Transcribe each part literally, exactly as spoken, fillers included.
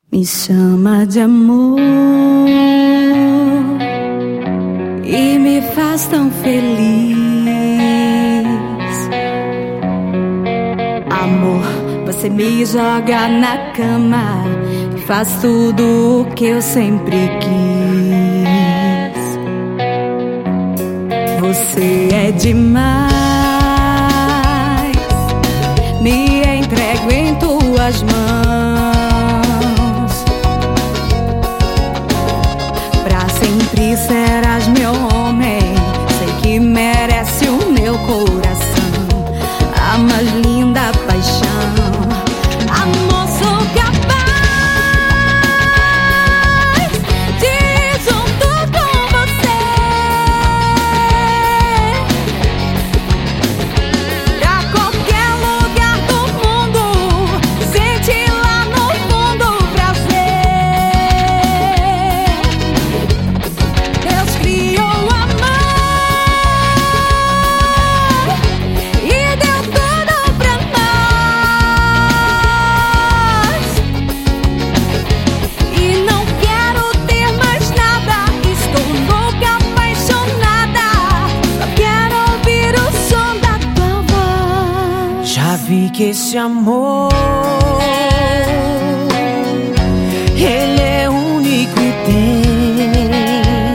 Me chama de amor e me faz tão feliz. Amor, você me joga na cama e faz tudo o que eu sempre quis. Você é demais, me entrego em tuas mãos. Pra sempre serás meu homem, sei que merece o meu coração, a mais linda paixão. Amor, sou capaz de ir junto com você pra qualquer lugar do mundo, sentir lá no fundo o prazer. Deus criou o amor e deu tudo pra nós. E não quero ter mais nada, estou louca, apaixonada, só quero ouvir o som da tua voz. Já vi que esse amor, ele é único e tem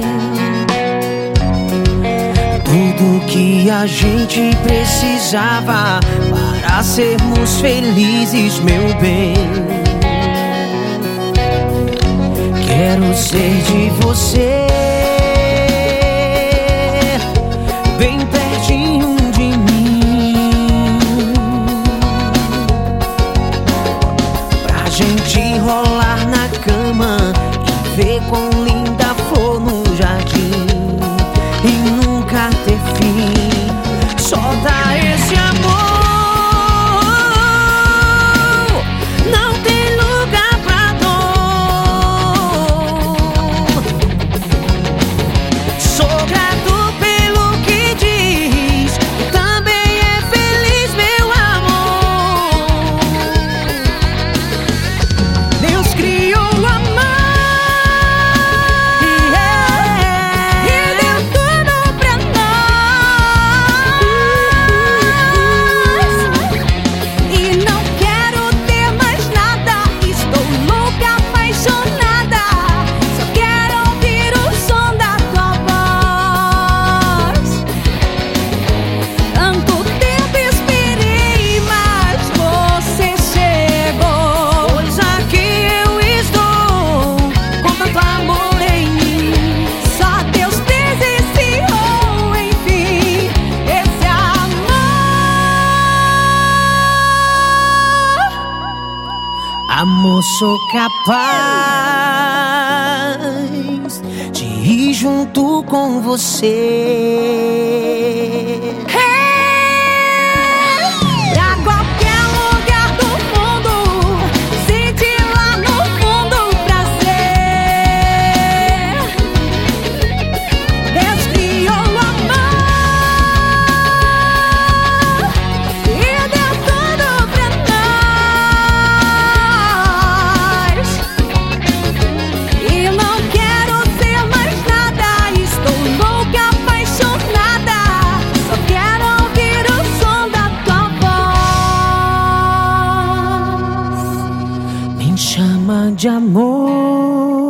tudo que a gente precisava para sermos felizes, meu bem. Quero ser de você, bem pertinho de mim, pra gente rolar na cama e ver quão linda flor no jardim e nunca ter fim. Só dá esse amor, não tem lugar pra dor. Sou grato pelo que diz, também é feliz, meu amor. Deus criou o amor e deu tudo pra nós. E não quero ter mais nada, estou louca, apaixonada, só quero ouvir o som da tua voz. Tanto tempo esperei, mas você chegou. Pois aqui eu estou, com tanto amor em mim. Só Deus presenciou, enfim, esse amor. Amor, sou capaz de ir junto com você. Pra qualquer lugar do mundo, sentir lá no fundo o prazer. Deus criou o amor e deu tudo pra nós. E não quero ser mais nada, estou louca, apaixonada, só quero ouvir o som da tua voz. Me chama de amor.